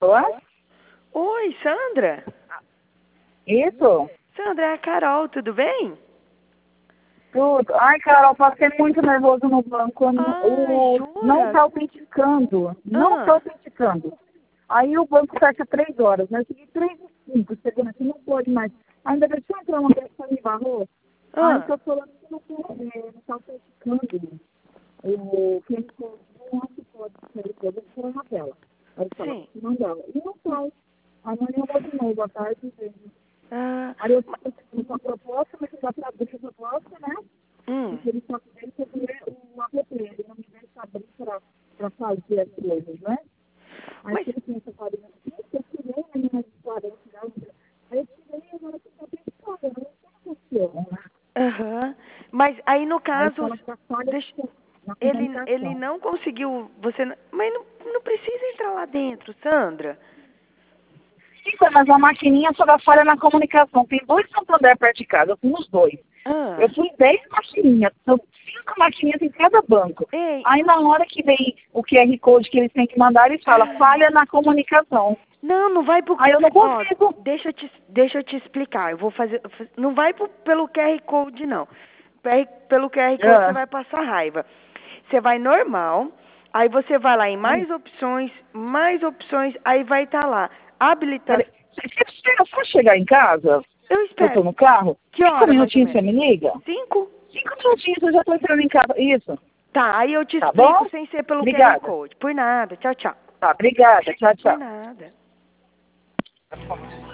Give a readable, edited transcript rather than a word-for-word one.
Oi? Oi, Sandra? Isso? Sandra, é a Carol, tudo bem? Tudo. Ai, Carol, passei muito nervoso no banco. Jura? Não tá autenticando. Não tá autenticando. Aí o banco fecha 3 horas, né? Eu cheguei 3h05, chegando aqui, não pode mais. Ainda deixa eu entrar uma pessoa me barrou. Aí tô falando que não tá autenticando. Quem não se pode sair toda foi a Rafaela. Aí fala, mandar. E não faz. Amanhã eu vou de novo, à tarde, aí eu fiz uma proposta, mas já deixa a proposta, né? Porque ele só deixa o app, ele não me deixa abrir para fazer as coisas, né? Aí ele tem essa farinha aqui, eu tirei a minha de 40 graus, aí eu tirei e agora fica bem foda, não sei como funciona, né? Mas aí no caso, ele ele não conseguiu, mas não precisa entrar lá dentro, Sandra. Sim, mas a maquininha só dá falha na comunicação. Tem 2 Santander perto de casa, eu fui nos 2. Eu fui 10 maquininhas, são 5 maquininhas em cada banco. Aí na hora que vem o QR Code que eles têm que mandar, eles falam, falha na comunicação. Não vai pro... Aí eu não consigo. Deixa eu te explicar. Eu vou fazer... Não vai pelo QR Code, não. Pelo QR Code você vai passar raiva. Você vai normal, aí você vai lá em mais opções, aí vai estar lá. Habilitação. Você for chegar em casa? Eu espero. Eu tô no carro? Que hora, 5 minutinhos você me liga? 5? 5 minutinhos, eu já tô entrando em casa. Isso. Tá, aí eu te explico bom? sem ser pelo Obrigada. QR Code. Por nada. Tchau, tchau. Tá, obrigada. Tchau, tchau. Por nada.